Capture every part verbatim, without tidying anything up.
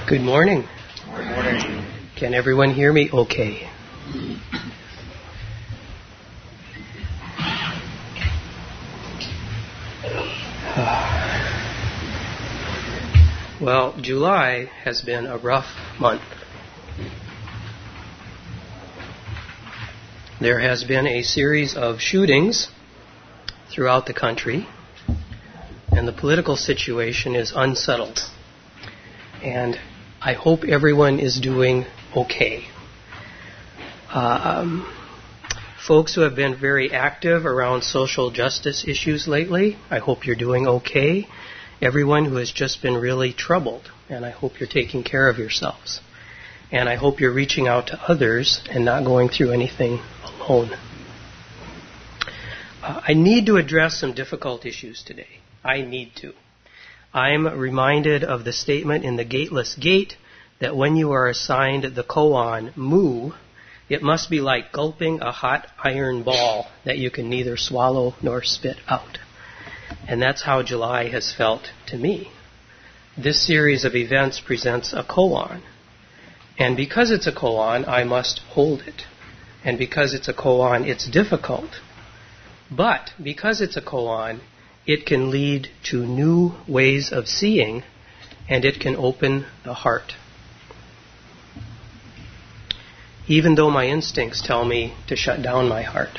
Good morning. Good morning. Can everyone hear me okay? Well, July has been a rough month. There has been a series of shootings throughout the country, and the political situation is unsettled. And I hope everyone is doing okay. Um, folks who have been very active around social justice issues lately, I hope you're doing okay. Everyone who has just been really troubled, and I hope you're taking care of yourselves. And I hope you're reaching out to others and not going through anything alone. Uh, I need to address some difficult issues today. I need to. I'm reminded of the statement in the Gateless Gate that when you are assigned the koan mu, it must be like gulping a hot iron ball that you can neither swallow nor spit out. And that's how July has felt to me. This series of events presents a koan. And because it's a koan, I must hold it. And because it's a koan, it's difficult. But because it's a koan, it can lead to new ways of seeing, and it can open the heart. Even though my instincts tell me to shut down my heart.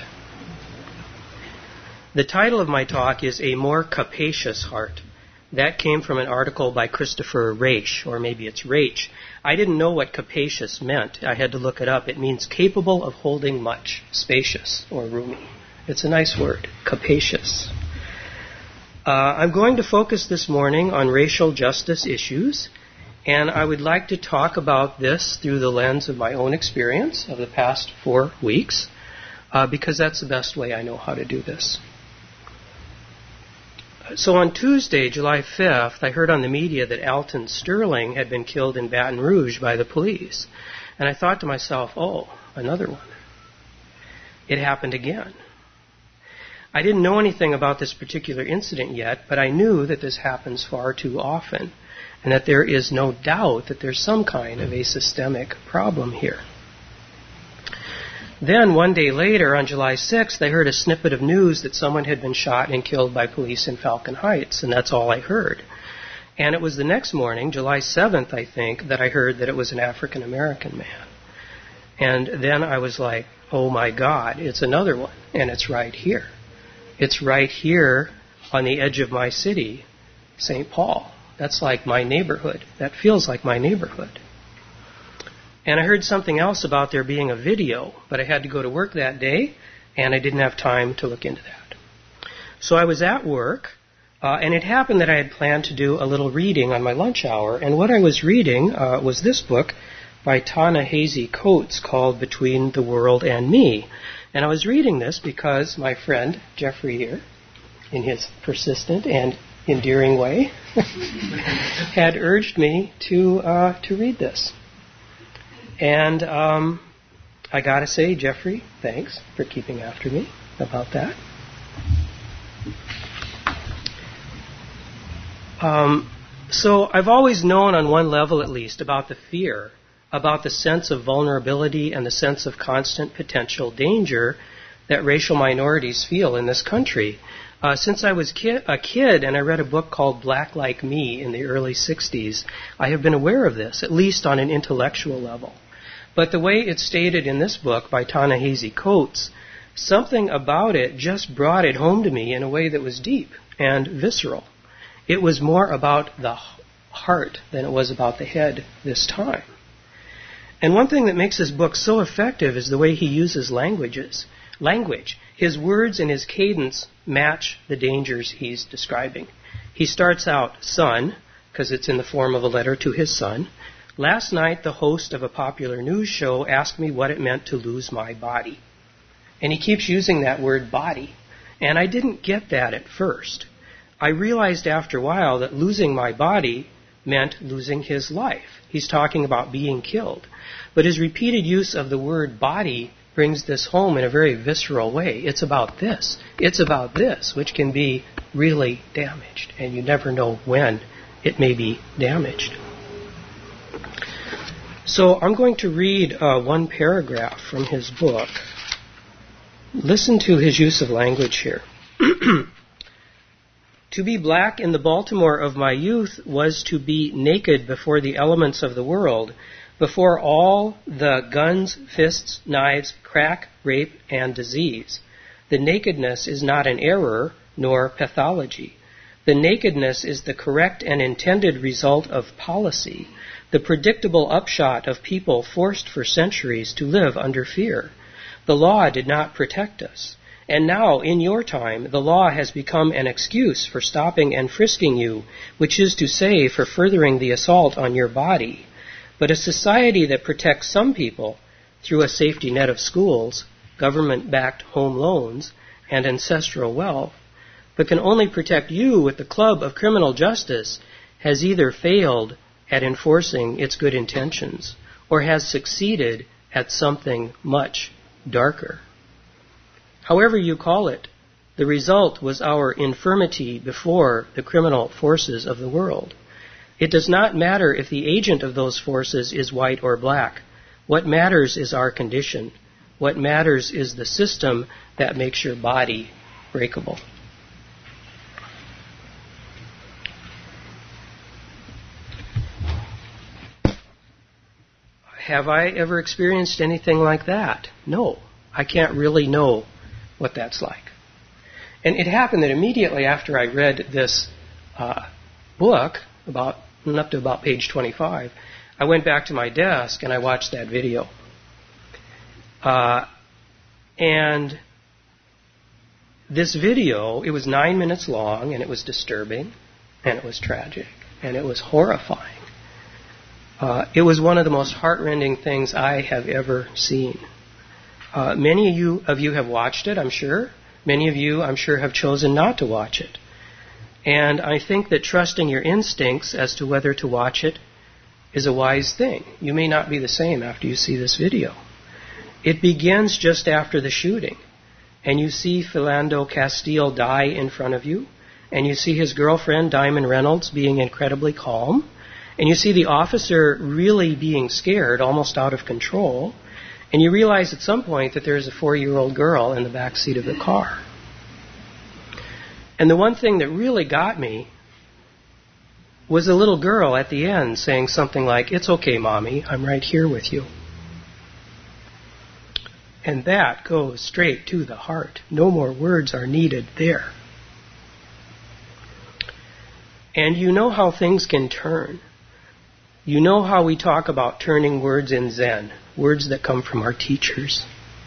The title of my talk is A More Capacious Heart. That came from an article by Christopher Raish, or maybe it's Raish. I didn't know what capacious meant. I had to look it up. It means capable of holding much, spacious, or roomy. It's a nice word, capacious. Uh, I'm going to focus this morning on racial justice issues, and I would like to talk about this through the lens of my own experience of the past four weeks, uh, because that's the best way I know how to do this. So on Tuesday, July fifth, I heard on the media that Alton Sterling had been killed in Baton Rouge by the police. And I thought to myself, oh, another one. It happened again. I didn't know anything about this particular incident yet, but I knew that this happens far too often, and that there is no doubt that there's some kind of a systemic problem here. Then, one day later, on July sixth, I heard a snippet of news that someone had been shot and killed by police in Falcon Heights, and that's all I heard. And it was the next morning, July seventh, I think, that I heard that it was an African American man. And then I was like, oh my God, it's another one, and it's right here. It's right here on the edge of my city, Saint Paul. That's like my neighborhood. That feels like my neighborhood. And I heard something else about there being a video, but I had to go to work that day, and I didn't have time to look into that. So I was at work, uh, and it happened that I had planned to do a little reading on my lunch hour, and what I was reading uh, was this book by Ta-Nehisi Coates called Between the World and Me. And I was reading this because my friend, Jeffrey here, in his persistent and endearing way, had urged me to uh, to read this. And um, I got to say, Jeffrey, thanks for keeping after me about that. Um, so I've always known on one level at least about the fear, about the sense of vulnerability and the sense of constant potential danger that racial minorities feel in this country. Uh, since I was ki- a kid and I read a book called Black Like Me in the early sixties, I have been aware of this, at least on an intellectual level. But the way it's stated in this book by Ta-Nehisi Coates, something about it just brought it home to me in a way that was deep and visceral. It was more about the heart than it was about the head this time. And one thing that makes this book so effective is the way he uses languages. Language. His words and his cadence match the dangers he's describing. He starts out, son, because it's in the form of a letter to his son. Last night, the host of a popular news show asked me what it meant to lose my body. And he keeps using that word body. And I didn't get that at first. I realized after a while that losing my body meant losing his life. He's talking about being killed. But his repeated use of the word body brings this home in a very visceral way. It's about this. It's about this, which can be really damaged. And you never know when it may be damaged. So I'm going to read uh, one paragraph from his book. Listen to his use of language here. To be black in the Baltimore of my youth was to be naked before the elements of the world, before all the guns, fists, knives, crack, rape, and disease. The nakedness is not an error nor pathology. The nakedness is the correct and intended result of policy, the predictable upshot of people forced for centuries to live under fear. The law did not protect us. And now, in your time, the law has become an excuse for stopping and frisking you, which is to say, for furthering the assault on your body. But a society that protects some people through a safety net of schools, government-backed home loans, and ancestral wealth, but can only protect you with the club of criminal justice, has either failed at enforcing its good intentions or has succeeded at something much darker. However you call it, the result was our infirmity before the criminal forces of the world. It does not matter if the agent of those forces is white or black. What matters is our condition. What matters is the system that makes your body breakable. Have I ever experienced anything like that? No. I can't really know what that's like. And it happened that immediately after I read this uh, book, about up to about page twenty-five, I went back to my desk and I watched that video. Uh, and this video, it was nine minutes long, and it was disturbing, and it was tragic, and it was horrifying. Uh, it was one of the most heartrending things I have ever seen. Uh, many of you, of you have watched it, I'm sure. Many of you, I'm sure, have chosen not to watch it. And I think that trusting your instincts as to whether to watch it is a wise thing. You may not be the same after you see this video. It begins just after the shooting. And you see Philando Castile die in front of you. And you see his girlfriend, Diamond Reynolds, being incredibly calm. And you see the officer really being scared, almost out of control. And you realize at some point that there's a four-year-old girl in the back seat of the car. And the one thing that really got me was a little girl at the end saying something like, "It's okay, Mommy, I'm right here with you." And that goes straight to the heart. No more words are needed there. And you know how things can turn. You know how we talk about turning words in Zen, words that come from our teachers,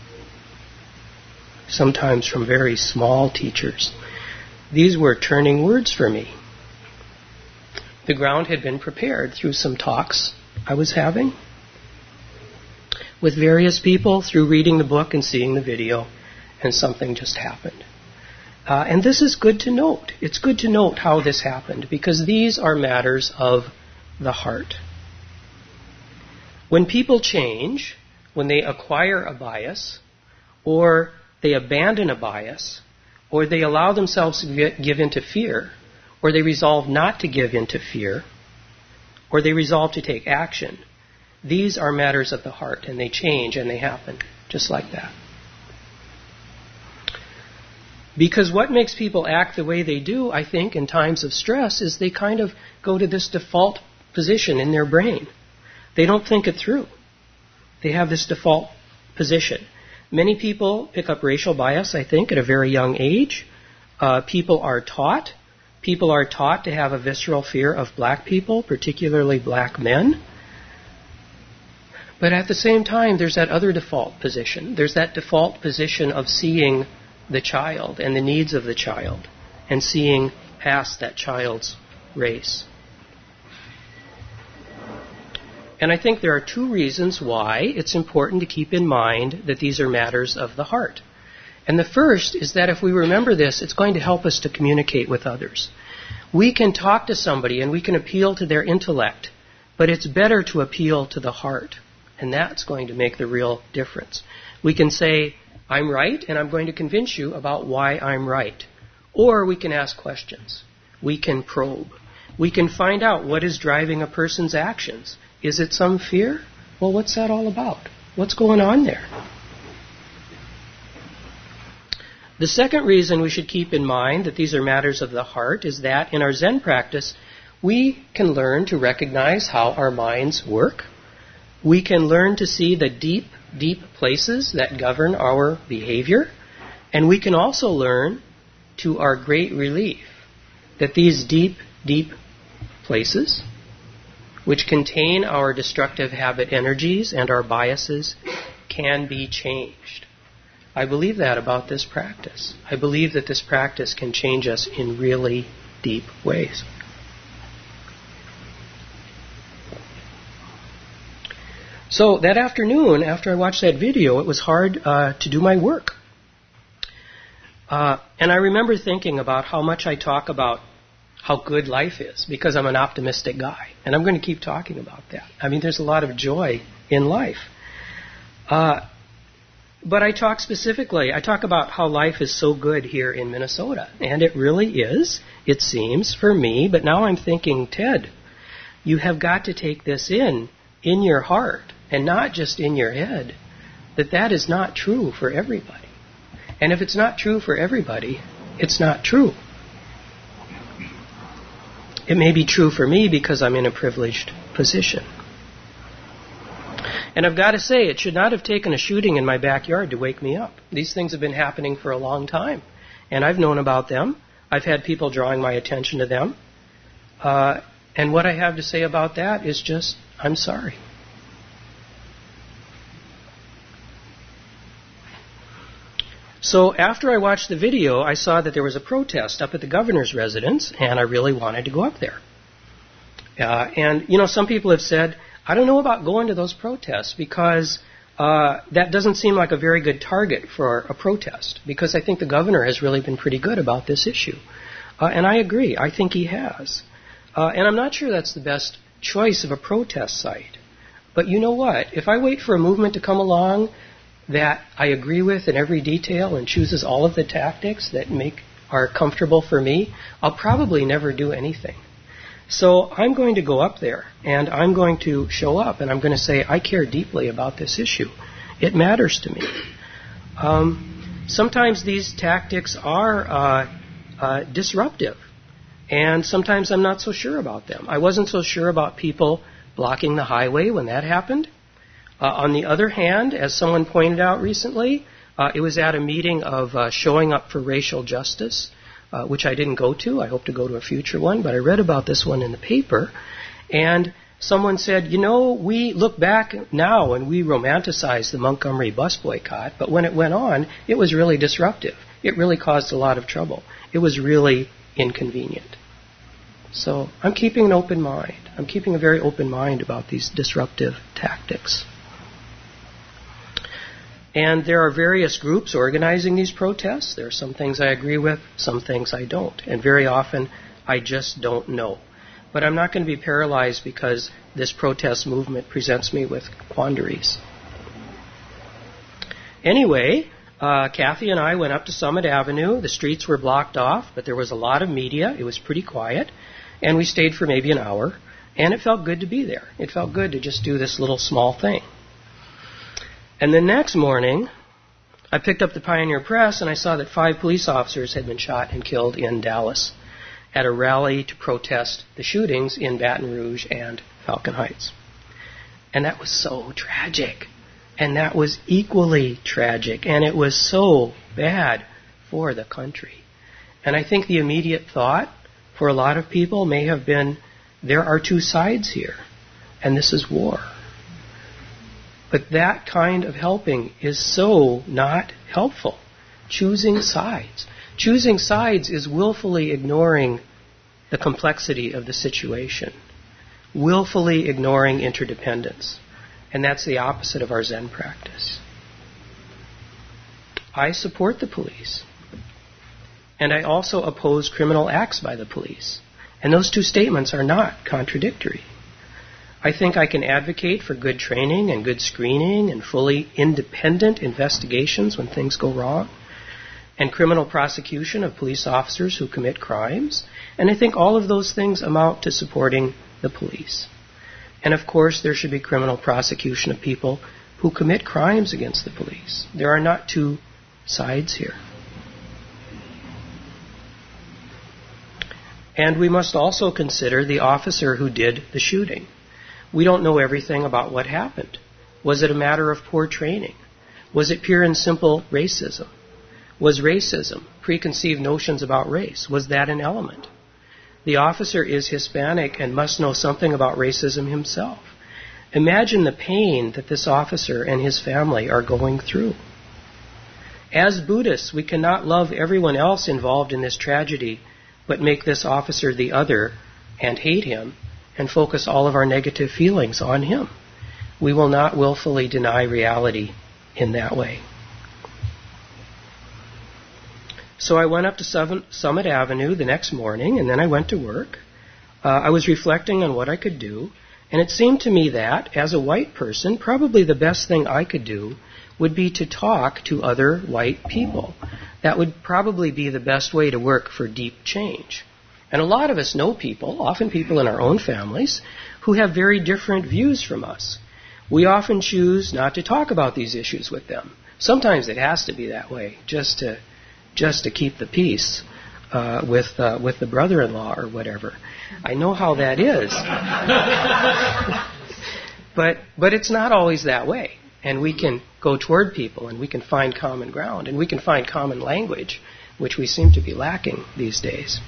sometimes from very small teachers. These were turning words for me. The ground had been prepared through some talks I was having with various people, through reading the book and seeing the video, and something just happened. Uh, and this is good to note. It's good to note how this happened, because these are matters of the heart. When people change, when they acquire a bias, or they abandon a bias, or they allow themselves to give into fear, or they resolve not to give into fear, or they resolve to take action, these are matters of the heart, and they change and they happen just like that. Because what makes people act the way they do, I think, in times of stress, is they kind of go to this default position in their brain. They don't think it through. They have this default position. Many people pick up racial bias, I think, at a very young age. Uh, people are taught. People are taught to have a visceral fear of black people, particularly black men. But at the same time, there's that other default position. There's that default position of seeing the child and the needs of the child, and seeing past that child's race. And I think there are two reasons why it's important to keep in mind that these are matters of the heart. And the first is that if we remember this, it's going to help us to communicate with others. We can talk to somebody and we can appeal to their intellect, but it's better to appeal to the heart. And that's going to make the real difference. We can say, "I'm right, and I'm going to convince you about why I'm right." Or we can ask questions. We can probe. We can find out what is driving a person's actions. Is it some fear? Well, what's that all about? What's going on there? The second reason we should keep in mind that these are matters of the heart is that in our Zen practice, we can learn to recognize how our minds work. We can learn to see the deep, deep places that govern our behavior. And we can also learn, to our great relief, that these deep, deep places, which contain our destructive habit energies and our biases, can be changed. I believe that about this practice. I believe that this practice can change us in really deep ways. So that afternoon, after I watched that video, it was hard uh, to do my work. Uh, and I remember thinking about how much I talk about how good life is, because I'm an optimistic guy. And I'm going to keep talking about that. I mean, there's a lot of joy in life. Uh, but I talk specifically, I talk about how life is so good here in Minnesota. And it really is, it seems, for me. But now I'm thinking, Ted, you have got to take this in, in your heart, and not just in your head, that that is not true for everybody. And if it's not true for everybody, it's not true. It may be true for me because I'm in a privileged position. And I've got to say, it should not have taken a shooting in my backyard to wake me up. These things have been happening for a long time. And I've known about them. I've had people drawing my attention to them. Uh, and what I have to say about that is just, I'm sorry. So after I watched the video, I saw that there was a protest up at the governor's residence, and I really wanted to go up there. Uh, and, you know, some people have said, I don't know about going to those protests because uh, that doesn't seem like a very good target for a protest, because I think the governor has really been pretty good about this issue. Uh, and I agree. I think he has. Uh, and I'm not sure that's the best choice of a protest site. But you know what? If I wait for a movement to come along that I agree with in every detail and chooses all of the tactics that make are comfortable for me, I'll probably never do anything. So I'm going to go up there, and I'm going to show up, and I'm going to say, I care deeply about this issue. It matters to me. Um, sometimes these tactics are uh, uh, disruptive, and sometimes I'm not so sure about them. I wasn't so sure about people blocking the highway when that happened. Uh, on the other hand, as someone pointed out recently, uh, it was at a meeting of uh, showing up for racial justice, uh, which I didn't go to. I hope to go to a future one, but I read about this one in the paper. And someone said, you know, we look back now and we romanticize the Montgomery bus boycott, but when it went on, it was really disruptive. It really caused a lot of trouble. It was really inconvenient. So I'm keeping an open mind. I'm keeping a very open mind about these disruptive tactics. And there are various groups organizing these protests. There are some things I agree with, some things I don't. And very often, I just don't know. But I'm not going to be paralyzed because this protest movement presents me with quandaries. Anyway, uh, Kathy and I went up to Summit Avenue. The streets were blocked off, but there was a lot of media. It was pretty quiet. And we stayed for maybe an hour. And it felt good to be there. It felt good to just do this little small thing. And the next morning, I picked up the Pioneer Press and I saw that five police officers had been shot and killed in Dallas at a rally to protest the shootings in Baton Rouge and Falcon Heights. And that was so tragic. And that was equally tragic. And it was so bad for the country. And I think the immediate thought for a lot of people may have been, there are two sides here, and this is war. But that kind of helping is so not helpful. Choosing sides. Choosing sides is willfully ignoring the complexity of the situation. Willfully ignoring interdependence. And that's the opposite of our Zen practice. I support the police. And I also oppose criminal acts by the police. And those two statements are not contradictory. I think I can advocate for good training and good screening and fully independent investigations when things go wrong, and criminal prosecution of police officers who commit crimes. And I think all of those things amount to supporting the police. And of course, there should be criminal prosecution of people who commit crimes against the police. There are not two sides here. And we must also consider the officer who did the shooting. We don't know everything about what happened. Was it a matter of poor training? Was it pure and simple racism? Was racism, preconceived notions about race, was that an element? The officer is Hispanic and must know something about racism himself. Imagine the pain that this officer and his family are going through. As Buddhists, we cannot love everyone else involved in this tragedy, but make this officer the other and hate him and focus all of our negative feelings on him. We will not willfully deny reality in that way. So I went up to Summit Avenue the next morning, and then I went to work. Uh, I was reflecting on what I could do, and it seemed to me that, as a white person, probably the best thing I could do would be to talk to other white people. That would probably be the best way to work for deep change. And a lot of us know people, often people in our own families, who have very different views from us. We often choose not to talk about these issues with them. Sometimes it has to be that way, just to just to keep the peace uh, with uh, with the brother-in-law or whatever. I know how that is. but but it's not always that way. And we can go toward people and we can find common ground and we can find common language, which we seem to be lacking these days.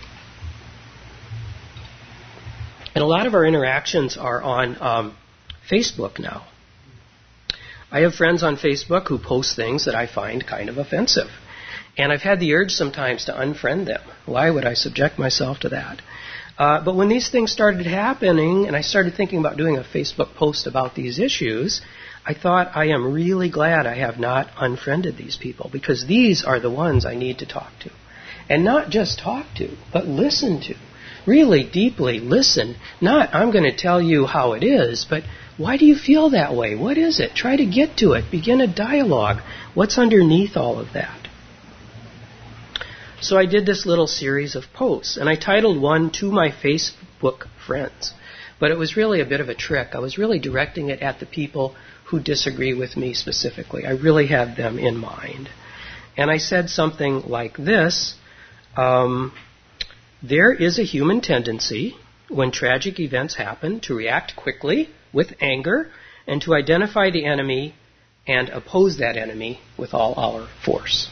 And a lot of our interactions are on um, Facebook now. I have friends on Facebook who post things that I find kind of offensive. And I've had the urge sometimes to unfriend them. Why would I subject myself to that? Uh, but when these things started happening and I started thinking about doing a Facebook post about these issues, I thought, I am really glad I have not unfriended these people, because these are the ones I need to talk to. And not just talk to, but listen to. Really deeply listen. Not, I'm going to tell you how it is, but why do you feel that way? What is it? Try to get to it. Begin a dialogue. What's underneath all of that? So I did this little series of posts, and I titled one, To My Facebook Friends. But it was really a bit of a trick. I was really directing it at the people who disagree with me specifically. I really had them in mind. And I said something like this, um, there is a human tendency, when tragic events happen, to react quickly with anger and to identify the enemy and oppose that enemy with all our force.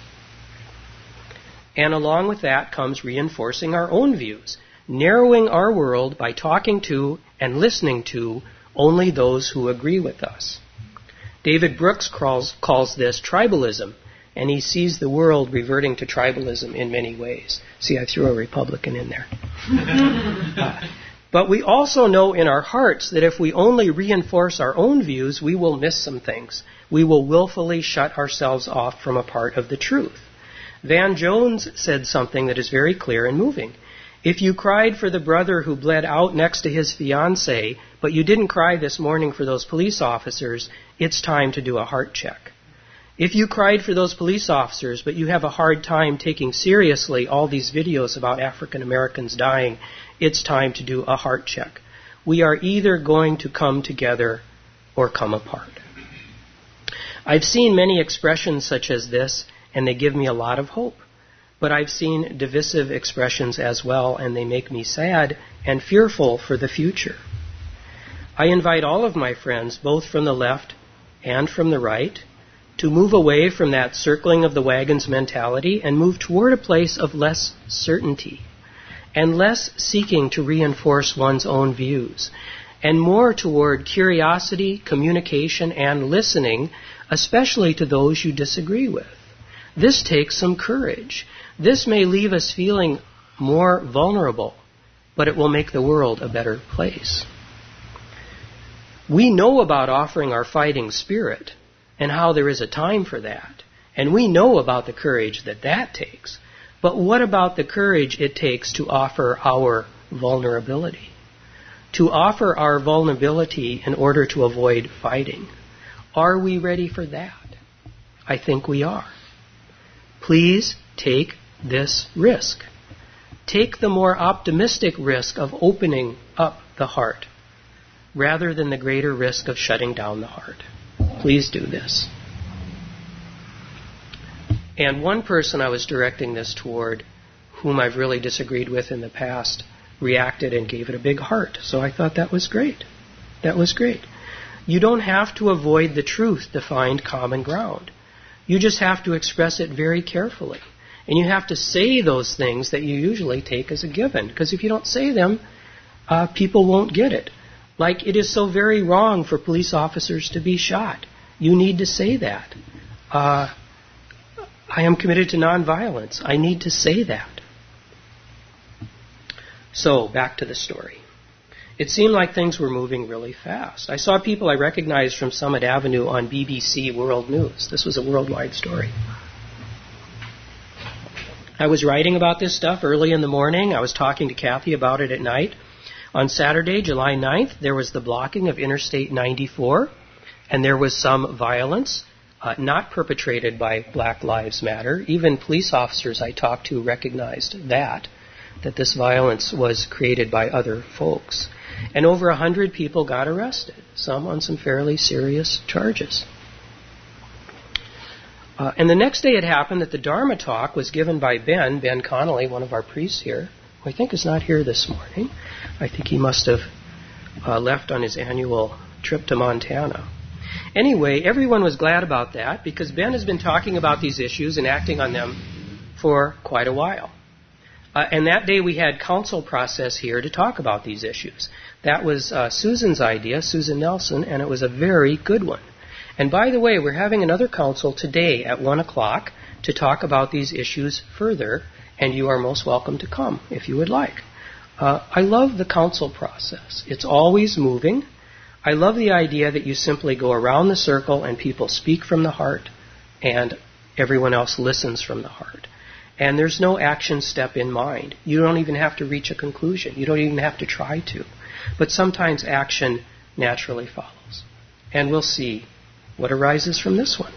And along with that comes reinforcing our own views, narrowing our world by talking to and listening to only those who agree with us. David Brooks calls, calls this tribalism, and he sees the world reverting to tribalism in many ways. See, I threw a Republican in there. uh, but we also know in our hearts that if we only reinforce our own views, we will miss some things. We will willfully shut ourselves off from a part of the truth. Van Jones said something that is very clear and moving. If you cried for the brother who bled out next to his fiancée, but you didn't cry this morning for those police officers, it's time to do a heart check. If you cried for those police officers, but you have a hard time taking seriously all these videos about African Americans dying, it's time to do a heart check. We are either going to come together or come apart. I've seen many expressions such as this, and they give me a lot of hope. But I've seen divisive expressions as well, and they make me sad and fearful for the future. I invite all of my friends, both from the left and from the right, to move away from that circling of the wagons mentality and move toward a place of less certainty and less seeking to reinforce one's own views, and more toward curiosity, communication, and listening, especially to those you disagree with. This takes some courage. This may leave us feeling more vulnerable, but it will make the world a better place. We know about offering our fighting spirit and how there is a time for that. And we know about the courage that that takes. But what about the courage it takes to offer our vulnerability? To offer our vulnerability in order to avoid fighting. Are we ready for that? I think we are. Please take this risk. Take the more optimistic risk of opening up the heart. rather than the greater risk of shutting down the heart. Please do this. And one person I was directing this toward, whom I've really disagreed with in the past, reacted and gave it a big heart. So I thought that was great. That was great. You don't have to avoid the truth to find common ground. You just have to express it very carefully. And you have to say those things that you usually take as a given. Because if you don't say them, uh, people won't get it. Like, it is so very wrong for police officers to be shot. You need to say that. Uh, I am committed to nonviolence. I need to say that. So, back to the story. It seemed like things were moving really fast. I saw people I recognized from Summit Avenue on B B C World News. This was a worldwide story. I was writing about this stuff early in the morning. I was talking to Kathy about it at night. On Saturday, July ninth, there was the blocking of Interstate ninety-four, and there was some violence, uh, not perpetrated by Black Lives Matter. Even police officers I talked to recognized that, that this violence was created by other folks. And over a hundred people got arrested, some on some fairly serious charges. Uh, and the next day it happened that the Dharma talk was given by Ben, Ben Connolly, one of our priests here, who I think is not here this morning. I think he must have uh, left on his annual trip to Montana. Anyway, everyone was glad about that because Ben has been talking about these issues and acting on them for quite a while. Uh, and that day we had council process here to talk about these issues. That was uh, Susan's idea, Susan Nelson, and it was a very good one. And by the way, we're having another council today at one o'clock to talk about these issues further, and you are most welcome to come if you would like. Uh, I love the council process. It's always moving. I love the idea that you simply go around the circle and people speak from the heart and everyone else listens from the heart. And there's no action step in mind. You don't even have to reach a conclusion. You don't even have to try to. But sometimes action naturally follows. And we'll see what arises from this one.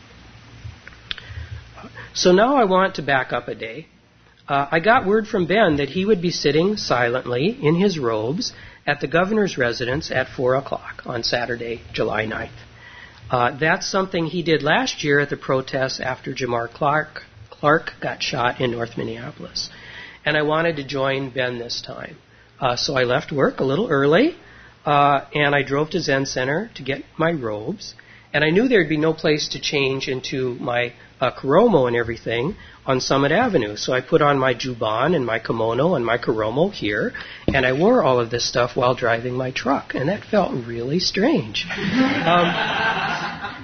So now I want to back up a day. Uh, I got word from Ben that he would be sitting silently in his robes at the governor's residence at four o'clock on Saturday, July ninth. Uh, that's something he did last year at the protests after Jamar Clark Clark got shot in North Minneapolis. And I wanted to join Ben this time. Uh, so I left work a little early, uh, and I drove to Zen Center to get my robes. And I knew there'd be no place to change into my uh, Kuromo and everything on Summit Avenue. So I put on my juban and my kimono and my Kuromo here, and I wore all of this stuff while driving my truck. And that felt really strange. Um,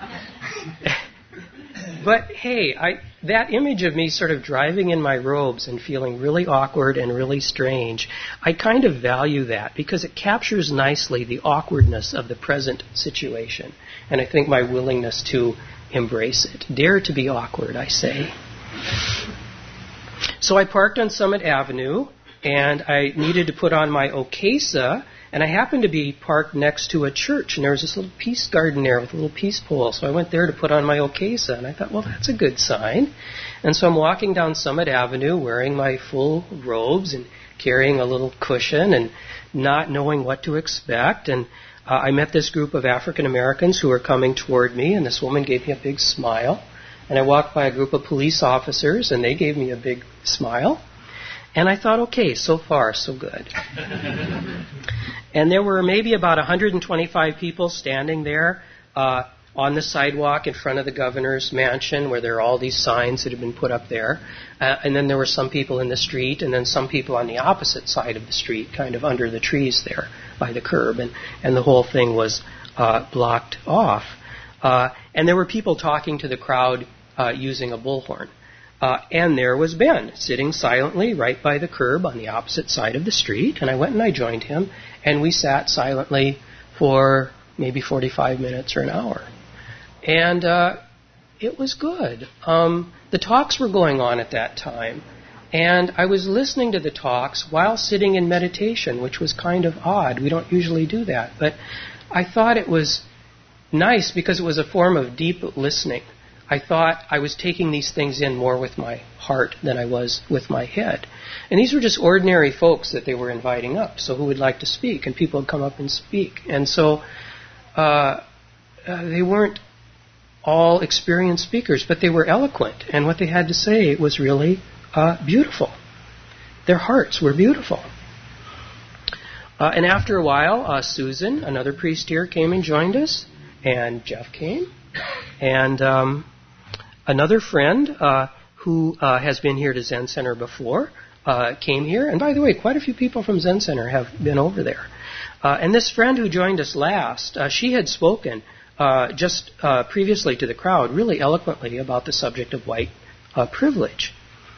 but hey, I, that image of me sort of driving in my robes and feeling really awkward and really strange, I kind of value that because it captures nicely the awkwardness of the present situation. And I think my willingness to embrace it. Dare to be awkward, I say. So I parked on Summit Avenue, and I needed to put on my okesa, and I happened to be parked next to a church, and there was this little peace garden there with a little peace pole. So I went there to put on my okesa, and I thought, well, that's a good sign. And so I'm walking down Summit Avenue wearing my full robes and carrying a little cushion and not knowing what to expect. And uh, I met this group of African Americans who were coming toward me, and this woman gave me a big smile. And I walked by a group of police officers, and they gave me a big smile. And I thought, okay, so far, so good. And there were maybe about one hundred twenty-five people standing there uh, on the sidewalk in front of the governor's mansion where there are all these signs that have been put up there. Uh, and then there were some people in the street, and then some people on the opposite side of the street, kind of under the trees there by the curb. And, and the whole thing was uh, blocked off. Uh, and there were people talking to the crowd uh, using a bullhorn. Uh, and there was Ben, sitting silently right by the curb on the opposite side of the street. And I went and I joined him, and we sat silently for maybe forty-five minutes or an hour. And uh, it was good. Um, the talks were going on at that time, and I was listening to the talks while sitting in meditation, which was kind of odd. We don't usually do that. But I thought it was nice because it was a form of deep listening. I thought I was taking these things in more with my heart than I was with my head. And these were just ordinary folks that they were inviting up, so who would like to speak, and people would come up and speak. And so uh, uh, they weren't all experienced speakers, but they were eloquent, and what they had to say was really uh, beautiful. Their hearts were beautiful. Uh, and after a while, uh, Susan, another priest here, came and joined us, and Jeff came, and um, another friend uh, who uh, has been here to Zen Center before uh, came here. And by the way, quite a few people from Zen Center have been over there. Uh, and this friend who joined us last, uh, she had spoken uh, just uh, previously to the crowd really eloquently about the subject of white uh, privilege.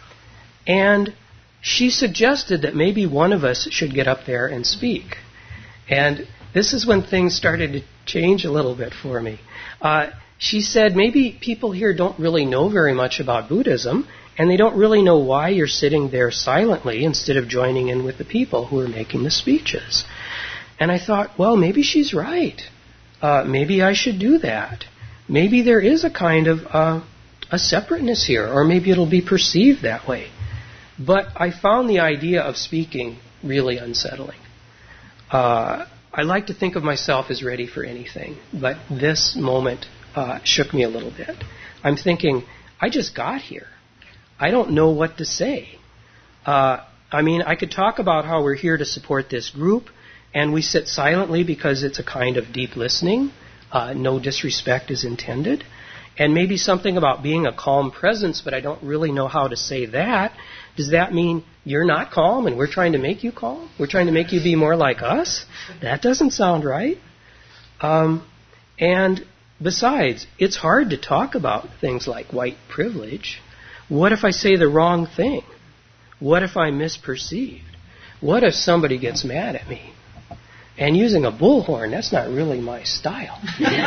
And she suggested that maybe one of us should get up there and speak. And this is when things started to change a little bit for me. Uh, she said, maybe people here don't really know very much about Buddhism, and they don't really know why you're sitting there silently instead of joining in with the people who are making the speeches. And I thought, well, maybe she's right. Uh, maybe I should do that. Maybe there is a kind of uh, a separateness here, or maybe it'll be perceived that way. But I found the idea of speaking really unsettling. Uh, I like to think of myself as ready for anything, but this moment uh, shook me a little bit. I'm thinking, I just got here. I don't know what to say. Uh, I mean, I could talk about how we're here to support this group, and we sit silently because it's a kind of deep listening. Uh, no disrespect is intended. And maybe something about being a calm presence, but I don't really know how to say that. Does that mean you're not calm and we're trying to make you calm? We're trying to make you be more like us? That doesn't sound right. Um, and besides, it's hard to talk about things like white privilege. What if I say the wrong thing? What if I'm misperceived? What if somebody gets mad at me? And using a bullhorn, that's not really my style.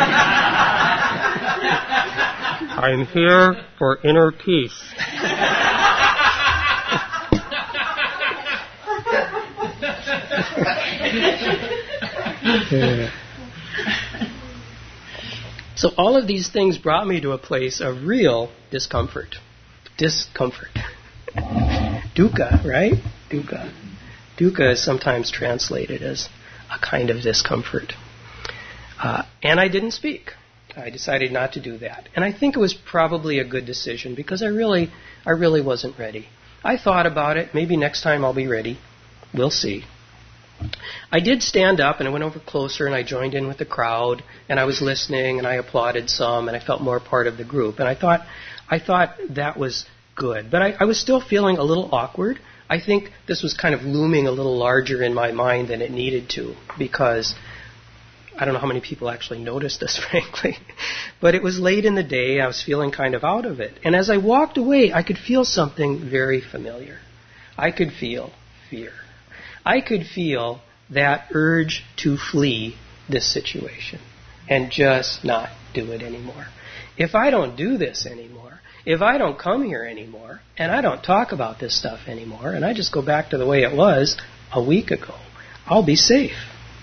I'm here for inner peace. So all of these things brought me to a place of real discomfort. Discomfort. Dukkha, right? Dukkha. Dukkha is sometimes translated as a kind of discomfort. Uh, and I didn't speak. I decided not to do that. And I think it was probably a good decision because I really, I really wasn't ready. I thought about it. Maybe next time I'll be ready. We'll see. I did stand up and I went over closer and I joined in with the crowd and I was listening and I applauded some and I felt more part of the group. And I thought, I thought that was good. But I, I was still feeling a little awkward. I think this was kind of looming a little larger in my mind than it needed to because I don't know how many people actually noticed this, frankly. But it was late in the day. I was feeling kind of out of it. And as I walked away, I could feel something very familiar. I could feel fear. I could feel that urge to flee this situation and just not do it anymore. If I don't do this anymore, if I don't come here anymore, and I don't talk about this stuff anymore, and I just go back to the way it was a week ago, I'll be safe.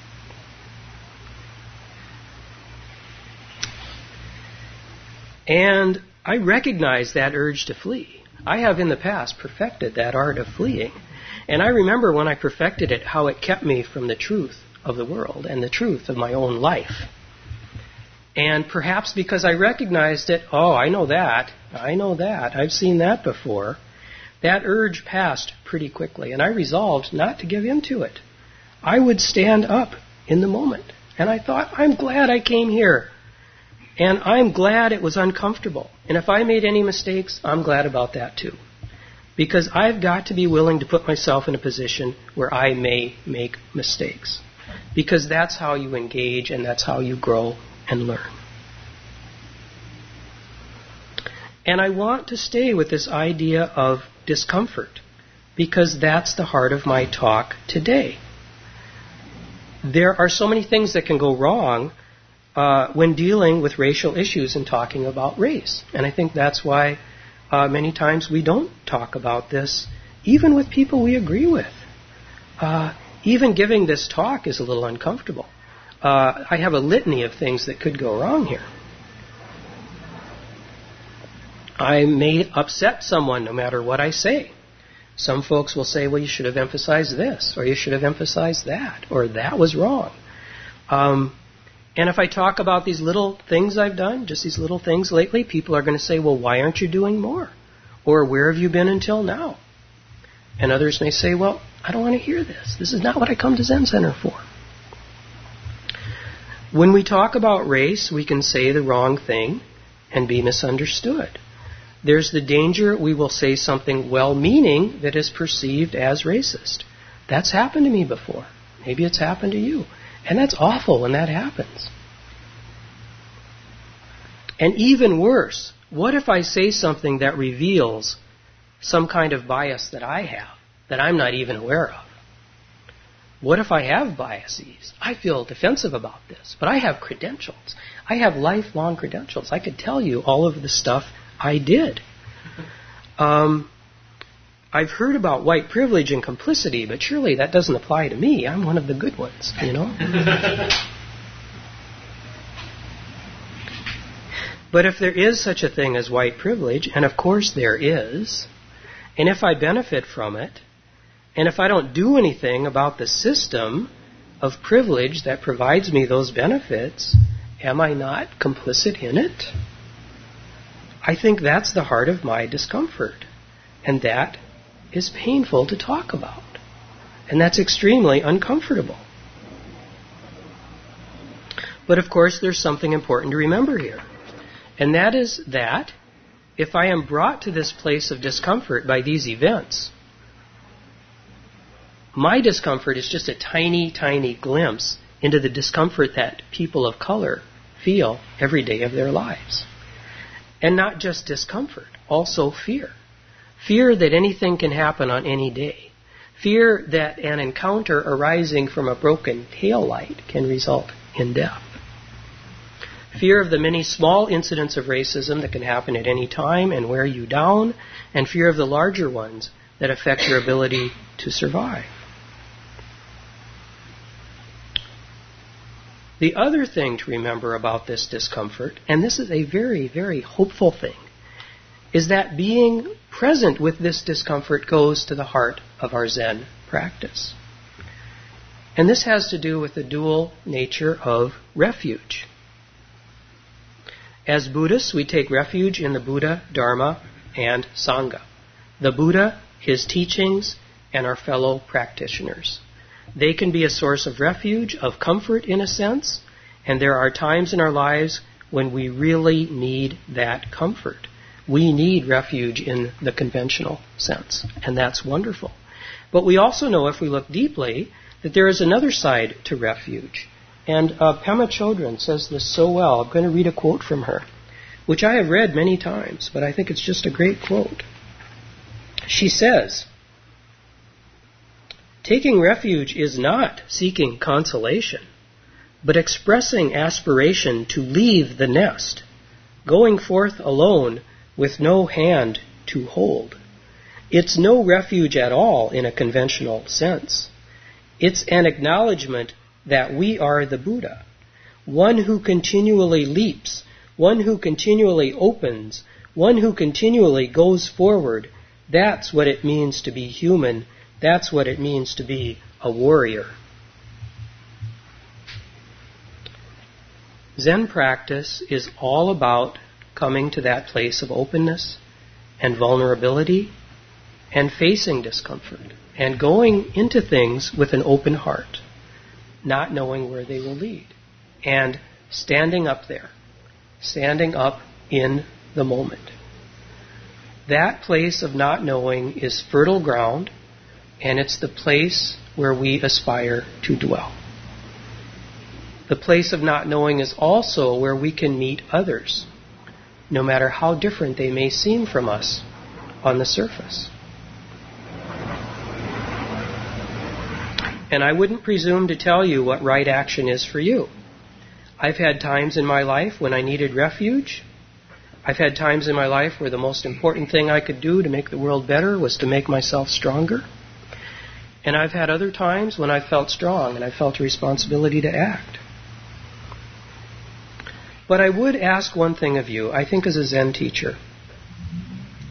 And I recognize that urge to flee. I have in the past perfected that art of fleeing. And I remember when I perfected it, how it kept me from the truth of the world and the truth of my own life. And perhaps because I recognized it, oh, I know that, I know that, I've seen that before, that urge passed pretty quickly. And I resolved not to give in to it. I would stand up in the moment. And I thought, I'm glad I came here. And I'm glad it was uncomfortable. And if I made any mistakes, I'm glad about that too. Because I've got to be willing to put myself in a position where I may make mistakes. Because that's how you engage and that's how you grow and learn. And I want to stay with this idea of discomfort because that's the heart of my talk today. There are so many things that can go wrong uh, when dealing with racial issues and talking about race. And I think that's why Uh, many times we don't talk about this, even with people we agree with. Uh, even giving this talk is a little uncomfortable. Uh, I have a litany of things that could go wrong here. I may upset someone no matter what I say. Some folks will say, well, you should have emphasized this, or you should have emphasized that, or that was wrong. Um, and if I talk about these little things I've done, just these little things lately, people are going to say, well, why aren't you doing more? Or where have you been until now? And others may say, well, I don't want to hear this. This is not what I come to Zen Center for. When we talk about race, we can say the wrong thing and be misunderstood. There's the danger we will say something well-meaning that is perceived as racist. That's happened to me before. Maybe it's happened to you. And that's awful when that happens. And even worse, what if I say something that reveals some kind of bias that I have, that I'm not even aware of? What if I have biases? I feel defensive about this, but I have credentials. I have lifelong credentials. I could tell you all of the stuff I did. Um, I've heard about white privilege and complicity, but surely that doesn't apply to me. I'm one of the good ones, you know? But if there is such a thing as white privilege, and of course there is, and if I benefit from it, and if I don't do anything about the system of privilege that provides me those benefits, am I not complicit in it? I think that's the heart of my discomfort. And that is painful to talk about. And that's extremely uncomfortable. But of course, there's something important to remember here. And that is that if I am brought to this place of discomfort by these events, my discomfort is just a tiny, tiny glimpse into the discomfort that people of color feel every day of their lives. And not just discomfort, also fear. Fear that anything can happen on any day. Fear that an encounter arising from a broken taillight can result in death. Fear of the many small incidents of racism that can happen at any time and wear you down, and fear of the larger ones that affect your ability to survive. The other thing to remember about this discomfort, and this is a very, very hopeful thing, is that being present with this discomfort goes to the heart of our Zen practice. And this has to do with the dual nature of refuge. As Buddhists, we take refuge in the Buddha, Dharma, and Sangha. The Buddha, his teachings, and our fellow practitioners. They can be a source of refuge, of comfort in a sense, and there are times in our lives when we really need that comfort. We need refuge in the conventional sense, and that's wonderful. But we also know, if we look deeply, that there is another side to refuge. And uh, Pema Chodron says this so well. I'm going to read a quote from her, which I have read many times, but I think it's just a great quote. She says, "Taking refuge is not seeking consolation, but expressing aspiration to leave the nest, going forth alone with no hand to hold. It's no refuge at all in a conventional sense. It's an acknowledgement that we are the Buddha, one who continually leaps, one who continually opens, one who continually goes forward. That's what it means to be human. That's what it means to be a warrior." Zen practice is all about coming to that place of openness and vulnerability and facing discomfort and going into things with an open heart, not knowing where they will lead, and standing up there, standing up in the moment. That place of not knowing is fertile ground, and it's the place where we aspire to dwell. The place of not knowing is also where we can meet others, no matter how different they may seem from us on the surface. And I wouldn't presume to tell you what right action is for you. I've had times in my life when I needed refuge. I've had times in my life where the most important thing I could do to make the world better was to make myself stronger. And I've had other times when I felt strong and I felt a responsibility to act. But I would ask one thing of you, I think as a Zen teacher.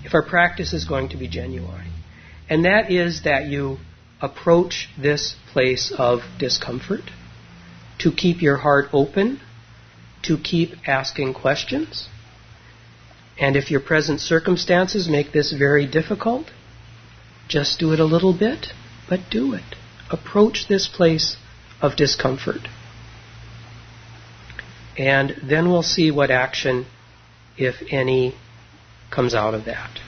if our practice is going to be genuine. And that is that you approach this place of discomfort to keep your heart open, to keep asking questions. And if your present circumstances make this very difficult, just do it a little bit, but do it. Approach this place of discomfort. And then we'll see what action, if any, comes out of that.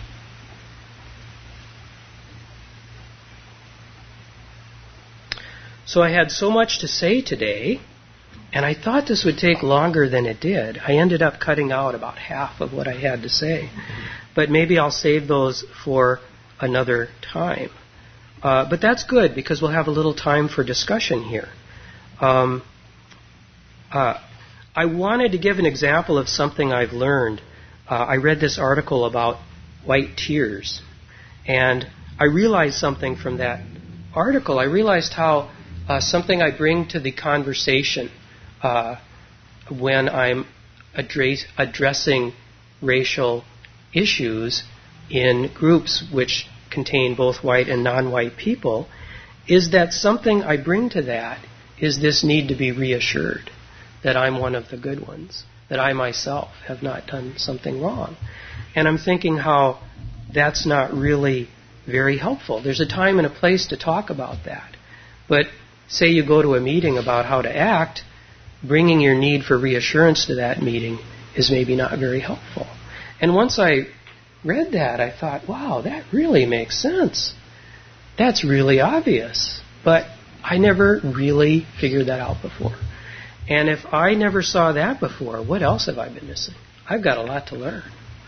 So I had so much to say today, and I thought this would take longer than it did. I ended up cutting out about half of what I had to say. But maybe I'll save those for another time. Uh, but that's good, because we'll have a little time for discussion here. Um, uh, I wanted to give an example of something I've learned. Uh, I read this article about white tears, and I realized something from that article. I realized how uh, something I bring to the conversation uh, when I'm address- addressing racial issues in groups which contain both white and non-white people, is that something I bring to that is this need to be reassured that I'm one of the good ones, that I myself have not done something wrong. And I'm thinking how that's not really very helpful. There's a time and a place to talk about that. But say you go to a meeting about how to act, bringing your need for reassurance to that meeting is maybe not very helpful. And once I read that, I thought, wow, that really makes sense. That's really obvious. But I never really figured that out before. And if I never saw that before, what else have I been missing? I've got a lot to learn.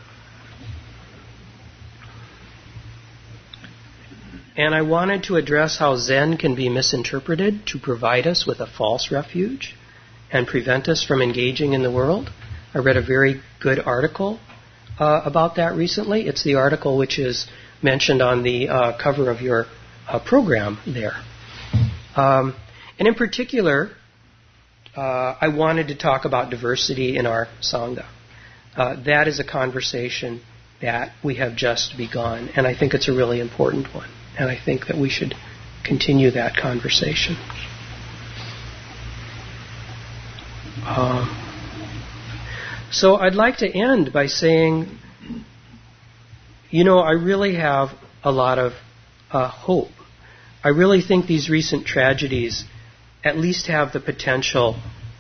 And I wanted to address how Zen can be misinterpreted to provide us with a false refuge and prevent us from engaging in the world. I read a very good article uh, about that recently. It's the article which is mentioned on the uh, cover of your uh, program there. Um, and in particular, uh, I wanted to talk about diversity in our Sangha. Uh, that is a conversation that we have just begun, and I think it's a really important one. And I think that we should continue that conversation. Um, so I'd like to end by saying, you know, I really have a lot of uh, hope. I really think these recent tragedies at least have the potential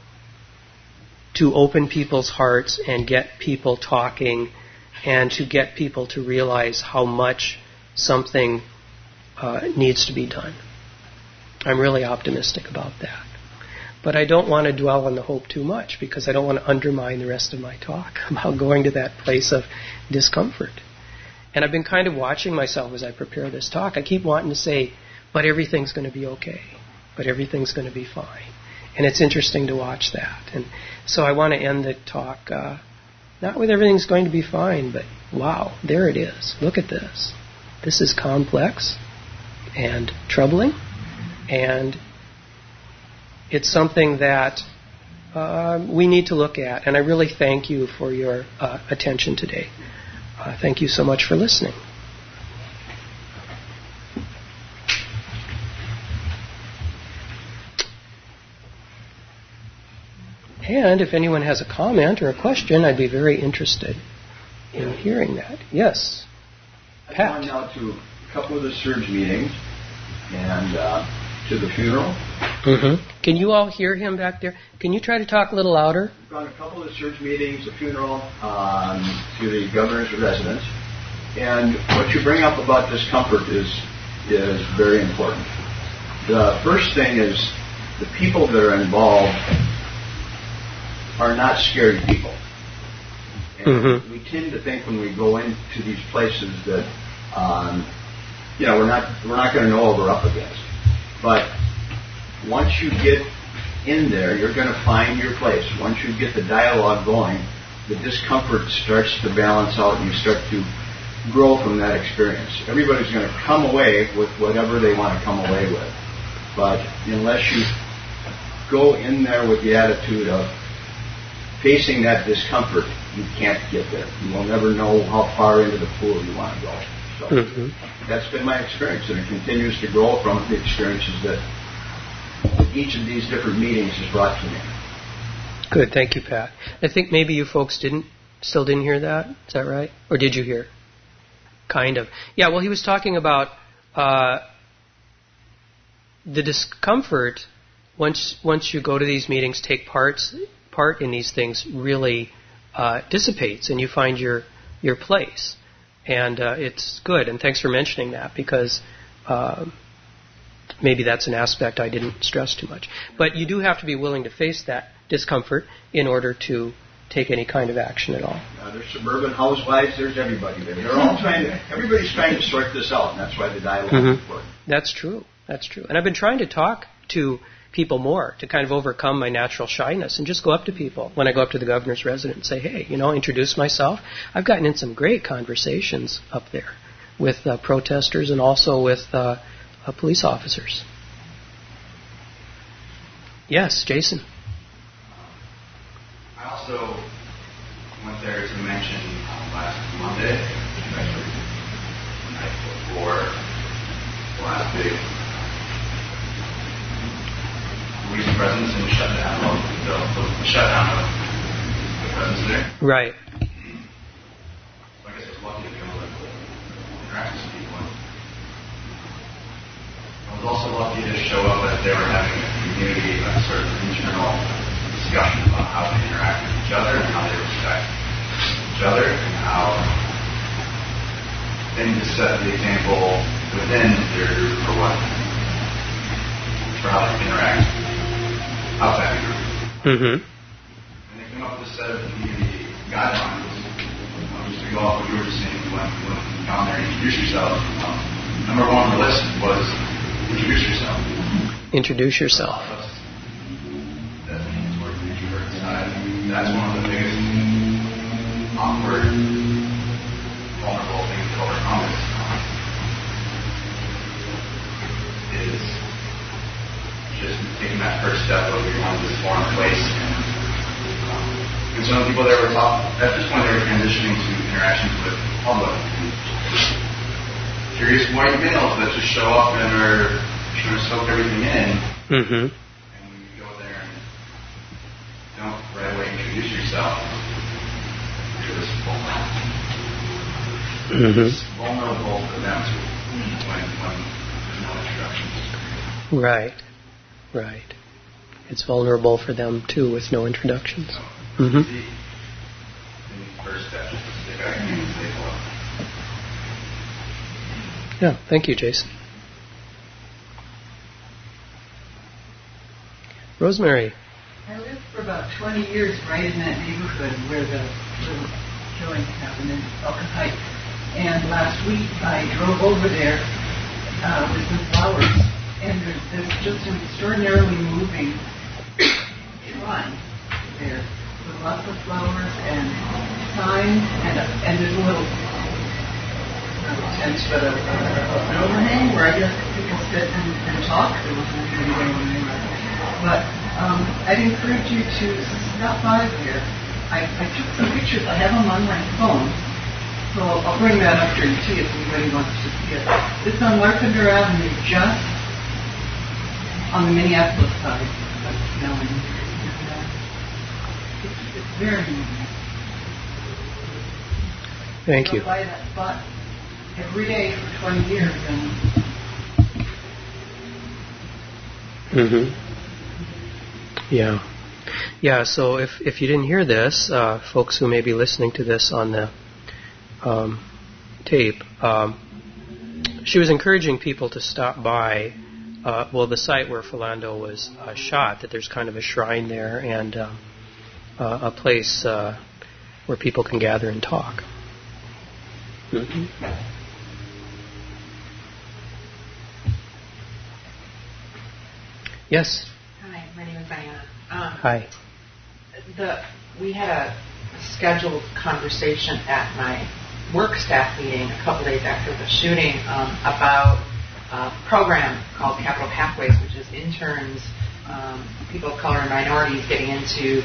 to open people's hearts and get people talking and to get people to realize how much something uh, needs to be done. I'm really optimistic about that. But I don't want to dwell on the hope too much because I don't want to undermine the rest of my talk about going to that place of discomfort. And I've been kind of watching myself as I prepare this talk. I keep wanting to say, but everything's going to be okay. But everything's going to be fine. And it's interesting to watch that. And so I want to end the talk uh, not with everything's going to be fine, but wow, there it is. Look at this. This is complex and troubling. And it's something that uh, we need to look at. And I really thank you for your uh, attention today. Uh, thank you so much for listening. And if anyone has a comment or a question, I'd be very interested in hearing that. Yes, Pat. I've gone now to a couple of the surge meetings and uh, to the funeral. Mm-hmm. Can you all hear him back there? Can you try to talk a little louder? I've gone to a couple of the surge meetings, the funeral, um, to the governor's residence. And what you bring up about discomfort is is very important. The first thing is the people that are involved are not scary people. And mm-hmm. we tend to think when we go into these places that, um, you know, we're not we're not going to know what we're up against. But once you get in there, you're going to find your place. Once you get the dialogue going, the discomfort starts to balance out and you start to grow from that experience. Everybody's going to come away with whatever they want to come away with. But unless you go in there with the attitude of, facing that discomfort, you can't get there. You will never know how far into the pool you want to go. So mm-hmm. that's been my experience, and it continues to grow from the experiences that each of these different meetings has brought to me. Good, thank you, Pat. I think maybe you folks didn't, still didn't hear that. Is that right? Or did you hear? Kind of. Yeah, well, he was talking about uh, the discomfort once once you go to these meetings, take parts part in these things, really uh, dissipates, and you find your your place. And uh, it's good. And thanks for mentioning that, because uh, maybe that's an aspect I didn't stress too much. But you do have to be willing to face that discomfort in order to take any kind of action at all. Uh, there's suburban housewives. There's everybody there. They're all trying to. Everybody's trying to sort this out, and that's why the dialogue mm-hmm. is important. That's true. That's true. And I've been trying to talk to people more to kind of overcome my natural shyness and just go up to people when I go up to the governor's residence and say, hey, you know, introduce myself. I've gotten in some great conversations up there with uh, protesters and also with uh, uh, police officers. Yes, Jason. I also went there to mention um, last Monday, actually the night before the last big police presence and shutdown of the, the shutdown of the presence there. Right. So I guess I was lucky to be able to interact with people. I was also lucky to show up as they were having a community, a sort of internal discussion about how they interact with each other and how they respect each other and how they need to set the example within their group for what, for how they interact outside the group. Mm-hmm. And they came up with a set of community guidelines. Um, just to go off what you were just saying, when, when you come there and introduce yourself, um, number one on the list was introduce yourself. Introduce yourself. Uh, that means towards the introvert side. That's one of the biggest awkward, vulnerable things to overcome is, um, is just taking that first step of you're going to this foreign place. And, um, and some people there were talking, at this point they were transitioning to interactions with the public. Curious white males that just show up and are trying to soak everything in. Mm-hmm. And when you go there and don't right away introduce yourself, you're just vulnerable. Mm-hmm. It's vulnerable for them too when, when there's no introductions. Right. Right. It's vulnerable for them, too, with no introductions. So, mm-hmm. the, the first step is to stick out and say hello. Yeah, thank you, Jason. Rosemary. I lived for about twenty years right in that neighborhood where the little killing happened in Falcon Heights. And last week I drove over there uh, with some flowers. And there's, there's just an extraordinarily moving shrine there with lots of flowers and signs, and, a, and there's a little not a tent, but a, a, an overhang where I guess people sit and, and talk. There wasn't anybody going there. But um, I'd encourage you to stop by there. I, I took some pictures. I have them on my phone. So I'll, I'll bring that up here to see if anybody wants to see it. It's on Larpenter Avenue, just on the Minneapolis side of Snelling. It's, it's very moving. Thank I you. go by that spot every day for twenty years. And mm-hmm. Yeah. Yeah, so if, if you didn't hear this, uh, folks who may be listening to this on the um, tape, um, she was encouraging people to stop by Uh, well, the site where Philando was uh, shot, that there's kind of a shrine there and uh, uh, a place uh, where people can gather and talk. Mm-hmm. Yes? Hi, my name is Diana. Um, Hi. The, we had a scheduled conversation at my work staff meeting a couple days after the shooting um, about a program called Capital Pathways, which is interns, um, people of color and minorities getting into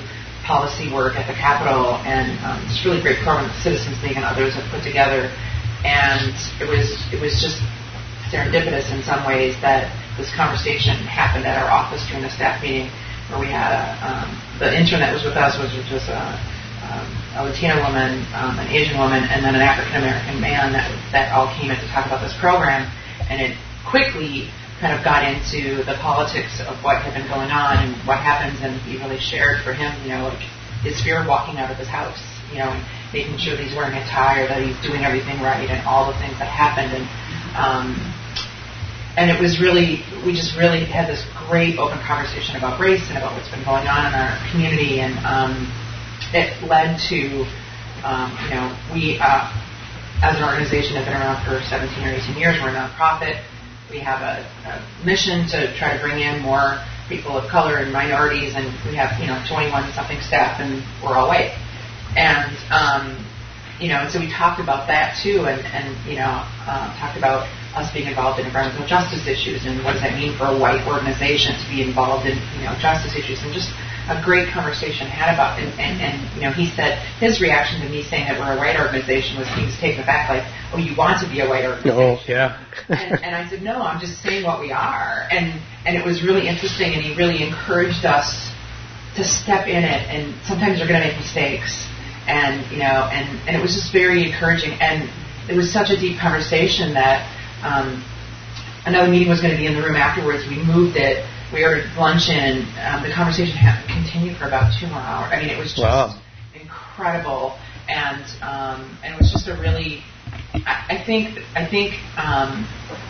policy work at the Capitol, and um, this really great program that Citizens League and others have put together. And it was it was just serendipitous in some ways that this conversation happened at our office during a staff meeting, where we had a, um, the intern that was with us was was a, um, a Latina woman, um, an Asian woman, and then an African American man that that all came in to talk about this program, and it quickly kind of got into the politics of what had been going on and what happens, and he really shared for him, you know, like his fear of walking out of his house, you know, and making sure that he's wearing a tie or that he's doing everything right and all the things that happened. And um, and it was really, we just really had this great open conversation about race and about what's been going on in our community. And um, it led to, um, you know, we, uh, as an organization, have been around for seventeen or eighteen years. We're a nonprofit. We have a, a mission to try to bring in more people of color and minorities, and we have, you know, twenty-one something staff, and we're all white. And, um, you know, and so we talked about that too, and, and you know, uh, talked about us being involved in environmental justice issues, and what does that mean for a white organization to be involved in, you know, justice issues, and just a great conversation had about it. And, and, and, you know, he said his reaction to me saying that we're a white organization was he was taken aback, like, oh, you want to be a white organization? No, yeah. and, and I said, no, I'm just saying what we are. And, and it was really interesting, and he really encouraged us to step in it, and sometimes you're going to make mistakes. And, you know, and, and it was just very encouraging. And it was such a deep conversation that um, another meeting was going to be in the room afterwards. We moved it. We ordered luncheon. Um, the conversation had continued for about two more hours. I mean, it was just wow. incredible. And um, and it was just a really, I, I think, I think um,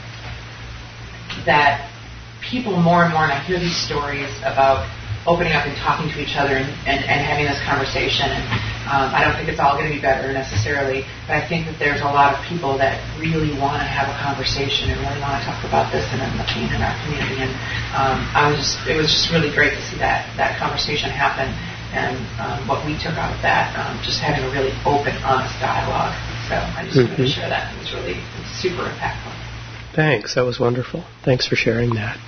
that people more and more, and I hear these stories about opening up and talking to each other and, and, and having this conversation. And um, I don't think it's all going to be better necessarily, but I think that there's a lot of people that really want to have a conversation and really want to talk about this and in, in our community. And um, I was just, it was just really great to see that, that conversation happen, and um, what we took out of that, um, just having a really open, honest dialogue. So I just mm-hmm. wanted to share that. It was really it was super impactful. Thanks. That was wonderful. Thanks for sharing that.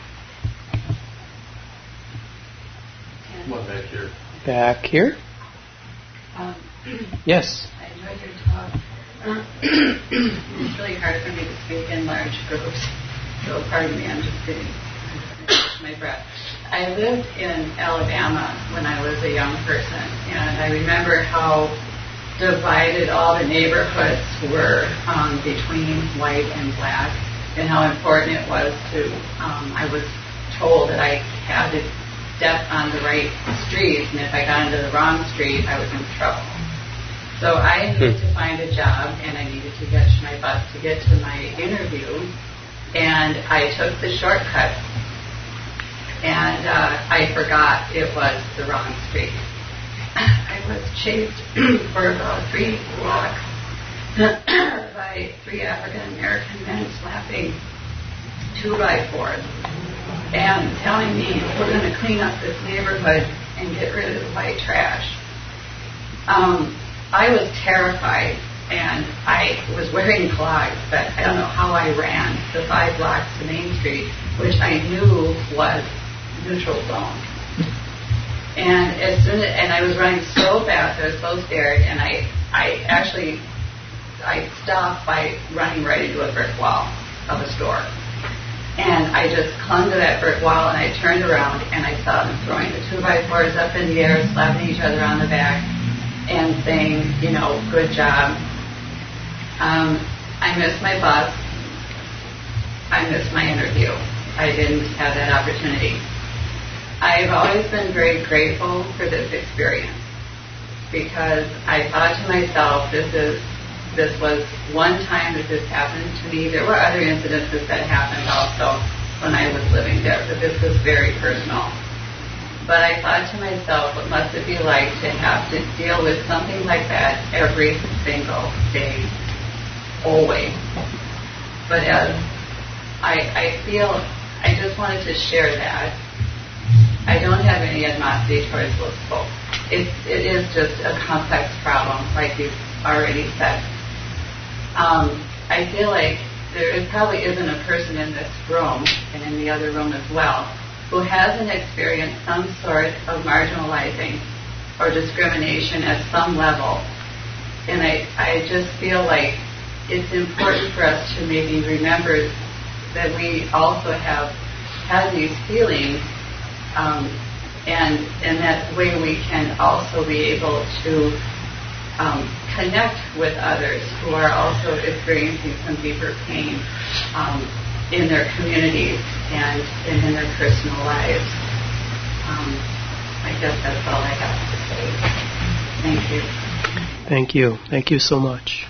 One back here. Back here? Um, yes. I enjoyed your talk. Uh, it's really hard for me to speak in large groups, so pardon me, I'm just getting my breath. I lived in Alabama when I was a young person, and I remember how divided all the neighborhoods were um, between white and black, and how important it was to, um, I was told that I had to step on the right street, and if I got into the wrong street, I was in trouble. So I needed to find a job, and I needed to catch my bus to get to my interview, and I took the shortcut, and uh, I forgot it was the wrong street. I was chased for about three blocks by three African American men slapping two by fours and telling me, we're going to clean up this neighborhood and get rid of the white trash. Um, I was terrified, and I was wearing clogs, but I don't know how I ran the five blocks to Main Street, which I knew was neutral zone. And as soon as, and I was running so fast, I was so scared, and I, I actually, I stopped by running right into a brick wall of a store. And I just clung to that brick wall, and I turned around, and I saw them throwing the two-by-fours up in the air, slapping each other on the back, and saying, you know, good job. Um, I missed my bus. I missed my interview. I didn't have that opportunity. I've always been very grateful for this experience, because I thought to myself, this is This was one time that this happened to me. There were other incidences that happened also when I was living there, but this was very personal. But I thought to myself, what must it be like to have to deal with something like that every single day, always? But as I, I feel, I just wanted to share that. I don't have any animosity towards those folks. It, it is just a complex problem, like you've already said. Um, I feel like there is, probably isn't a person in this room, and in the other room as well, who hasn't experienced some sort of marginalizing or discrimination at some level. And I, I just feel like it's important for us to maybe remember that we also have had these feelings, um, and and that way we can also be able to um, connect with others who are also experiencing some deeper pain um, in their communities and, and in their personal lives. Um, I guess that's all I have to say. Thank you. Thank you. Thank you so much.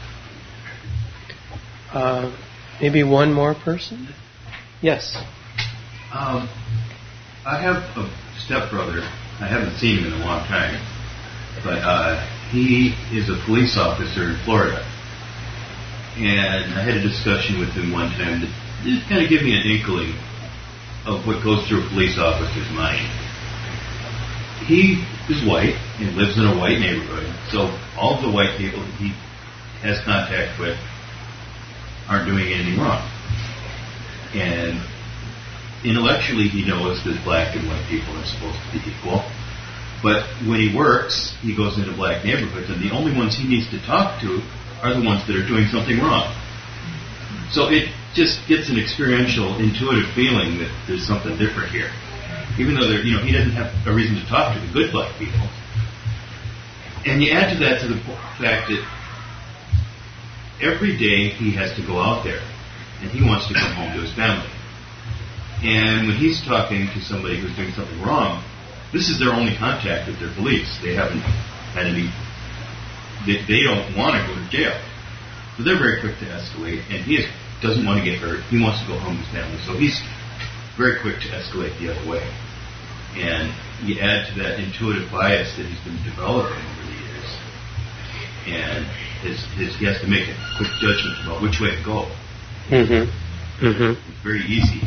Uh, maybe one more person? Yes. Um, I have a stepbrother. I haven't seen him in a long time, but uh, he is a police officer in Florida. And I had a discussion with him one time that just kind of gave me an inkling of what goes through a police officer's mind. He is white and lives in a white neighborhood, so all of the white people he has contact with aren't doing anything wrong. And intellectually he knows that black and white people are supposed to be equal, but when he works, he goes into black neighborhoods, and the only ones he needs to talk to are the ones that are doing something wrong. So it just gets an experiential, intuitive feeling that there's something different here. Even though you know he doesn't have a reason to talk to the good black people. And you add to that to the fact that every day he has to go out there, and he wants to come home to his family. And when he's talking to somebody who's doing something wrong, this is their only contact with their police. They haven't had any, they, they don't want to go to jail. So they're very quick to escalate, and he is, doesn't want to get hurt. He wants to go home to his family. So he's very quick to escalate the other way. And you add to that intuitive bias that he's been developing over the years. And his, his, he has to make a quick judgment about which way to go. Mm-hmm. Mm-hmm. It's very easy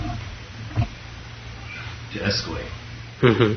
to escalate. Mm-hmm.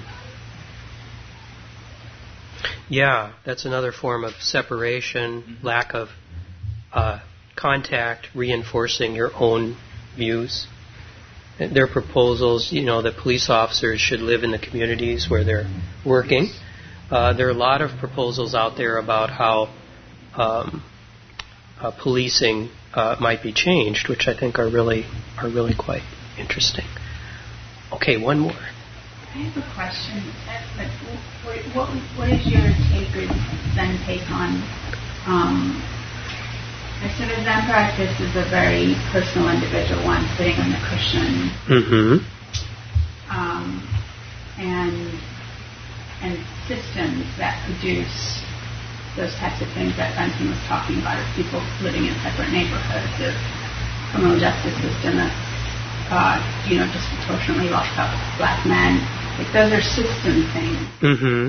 Yeah, that's another form of separation, mm-hmm. lack of uh, contact, reinforcing your own views. Their proposals, you know, that police officers should live in the communities where they're working. Uh, there are a lot of proposals out there about how um, uh, policing uh, might be changed, which I think are really are really quite interesting. Okay, one more. I have a question. What, what, what is your take or Zen take on um, I sort of Zen practice is a very personal, individual one, sitting on the cushion, mm-hmm. um, and and systems that produce those types of things that Benson was talking about, of people living in separate neighborhoods, of criminal justice system that's uh, you know disproportionately locked up black men. Like those are system things. Mm-hmm.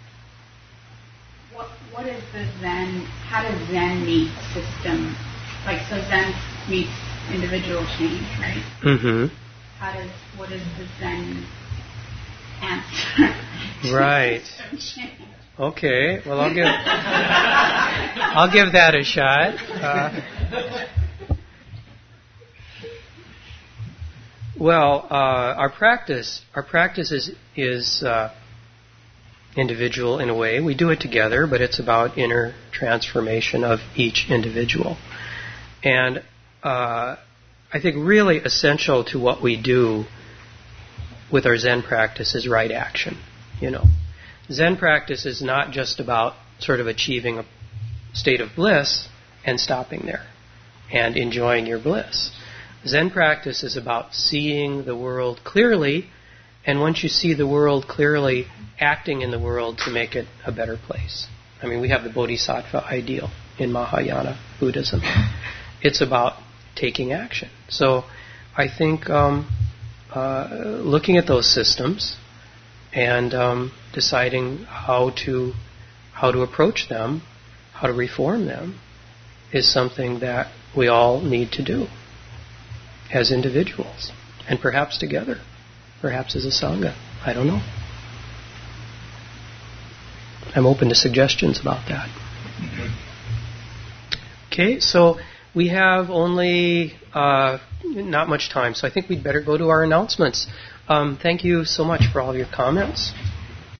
What is the Zen, how does Zen meet system, like so Zen meets individual change, right? Mm-hmm. How does, what is the Zen answer? Right. Okay, well I'll give, I'll give that a shot. Uh, well, uh, our practice, our practice is, is uh, individual in a way. We do it together, but it's about inner transformation of each individual. And uh, I think really essential to what we do with our Zen practice is right action. You know, Zen practice is not just about sort of achieving a state of bliss and stopping there and enjoying your bliss. Zen practice is about seeing the world clearly, and once you see the world clearly, acting in the world to make it a better place. I mean, we have the Bodhisattva ideal in Mahayana Buddhism. It's about taking action. So I think um, uh, looking at those systems and um, deciding how to how to approach them, how to reform them, is something that we all need to do as individuals, and perhaps together. Perhaps as a Sangha. I don't know. I'm open to suggestions about that. Okay, so we have only uh, not much time, so I think we'd better go to our announcements. Um, thank you so much for all your comments.